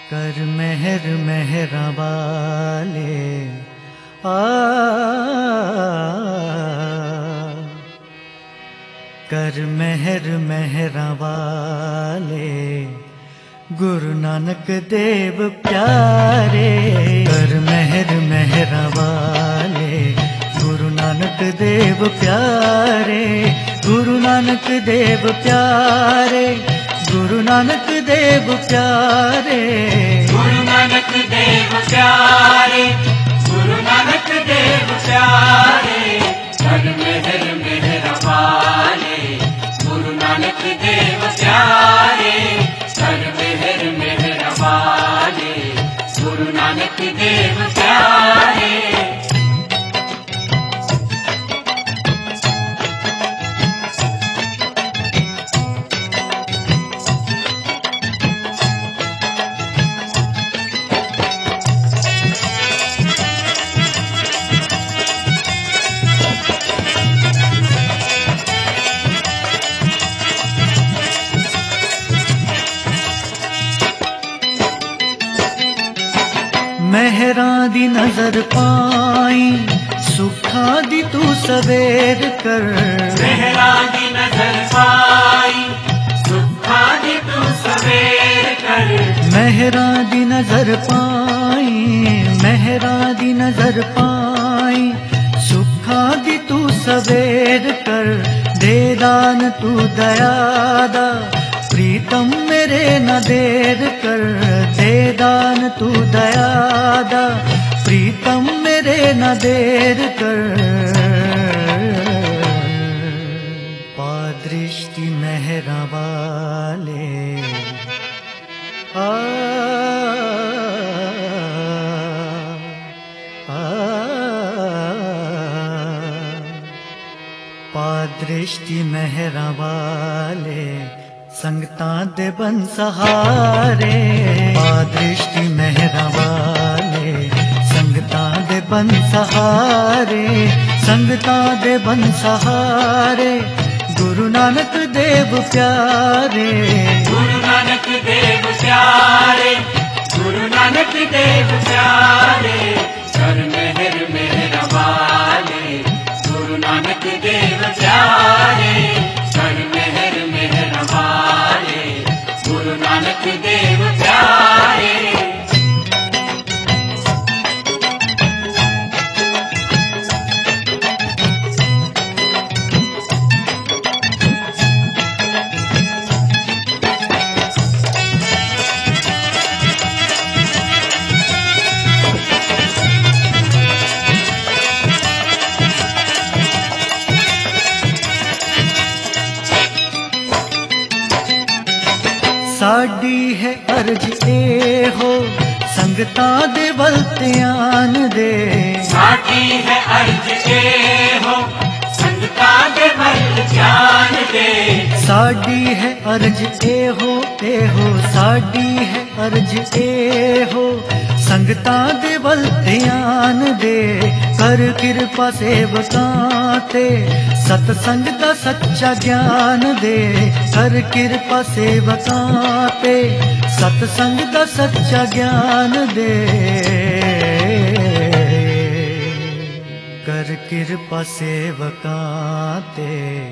कर मेहर मेहरा वाले कर मेहर मेहरा वाले गुरु नानक देव प्यारे। कर मेहर मेहरा वाले गुरु नानक देव प्यारे। गुरु नानक देव प्यारे। गुरु नानक देव प्यारे। गुरु नानक देव प्यारे। गुरु नानक देव प्यारे। कर मेहर मेहरा वाले गुरु नानक देव प्यारे। कर मेहर मेहरा वाले गुरु नानक देव प्यारे। मेहरां दी नजर पाई सुखा दी तू सवेर कर। मेहरां दी नजर पाई सुखा दी तू सवेर कर। मेहरां दी नजर पाई मेहरां दी नजर पाई सुखा दी तू सवेर कर। दे दान तू दयादा प्रीतम मेरे न देर कर। दे दान तू दयादा प्रीतम मेरे न देर कर। पा दृष्टि मेहरा वाले पा दृष्टि मेहरा वाले संगतां दे बन सहारे। पा दृष्टि मेहरा वाले संगतां दे बन सहारे। संगतां दे बन सहारे गुरु नानक देव प्यारे। गुरु नानक देव प्यारे। गुरु नानक देव प्यारे। कर मेहर मेहरा वाले गुरु नानक देव प्यारे। कर मेहर मेहरा वाले गुरु नानक देव प्यारे। साडी है अर्ज ए हो संगतां दे वल ध्यान दे। साडी है अर्ज ए हो संगतां दे वल ध्यान दे। साडी है अर्ज ए हो साडी है अर्ज ए हो संगतां दे वल ध्यान दे। कर कृपा सेवकां ते सतसंग दा सच्चा ज्ञान दे। कर कृपा सेवकां ते सतसंग दा सच्चा ज्ञान दे। कर कृपा सेवकां ते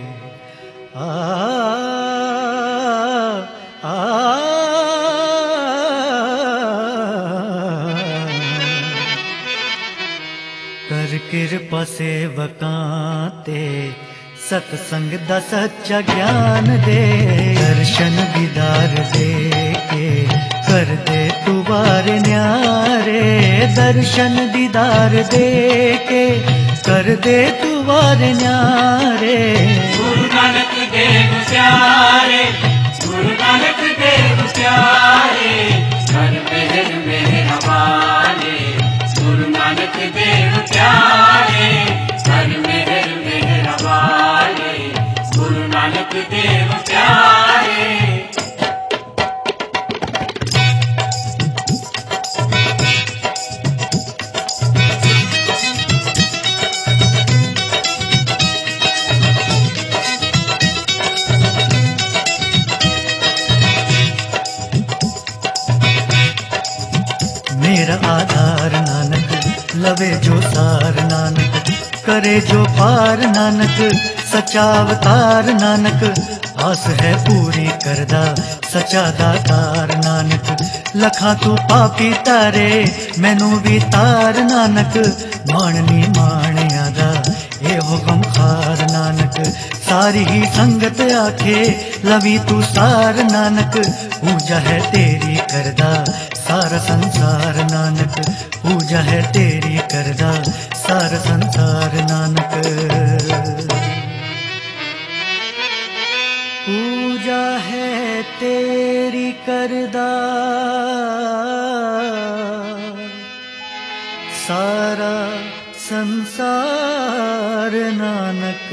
कर कृपा सेवकां ते सतसंग दा सच्चा ज्ञान दे। दर्शन दीदार दे के कर दे तू वार न्यारे। दर्शन दीदार दे के कर दे तू वार न्यारे। गुरु नानक देव प्यारे। गुरु नानक देव प्यारे। कर मेहर मेहरा वाले गुरु नानक देव प्यारे। कर मेहर मेहरा वाले गुरु नानक देव प्यारे। मेरा आधार नानक, लवे जो सार नानक, करे जो पार नानक, सच्चा अवतार नानक, आस है पूरी करदा सच्चा दातार नानक। लखा तू पापी तारे मैनू भी तार नानक, माणनी माणिया दा ये हुक्म खार नानक। सारी ही संगत आखे लवी तू सार नानक, पूजा है तेरी करदा सारा संसार नानक, पूजा है तेरी करदा सारा संसार नानक। पूजा है तेरी करदा सारा संसार नानक।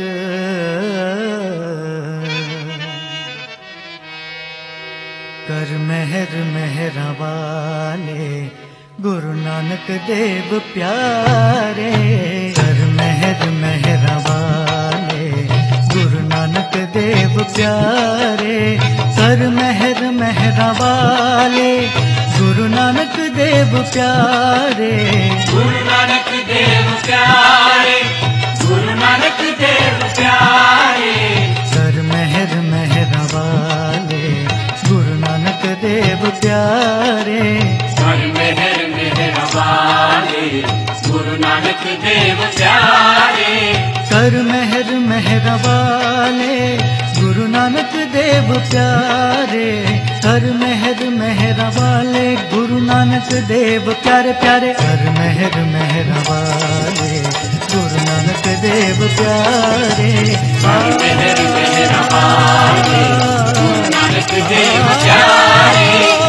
कर मेहर मेहरा वाले गुरु नानक देव प्यारे, कर मेहर मेहरा वाले गुरु नानक देव प्यारे, कर मेहर मेहरा वाले गुरु नानक देव प्यारे, गुरु नानक देव प्यारे, गुरु नानक देव प्यारे। कर मेहर मेहरा वाले गुरु नानक देव प्यारे, कर मेहर मेहरा वाले गुरु नानक देव प्यारे, कर मेहर मेहरा वाले गुरु नानक देव प्यारे, कर मेहर मेहरा वाले गुरु नानक देव प्यारे प्यारे, कर मेहर मेहरा वाले गुरु नानक देव प्यारे, कर मेहर मेहरा वाले गुरु नानक देव प्यारे।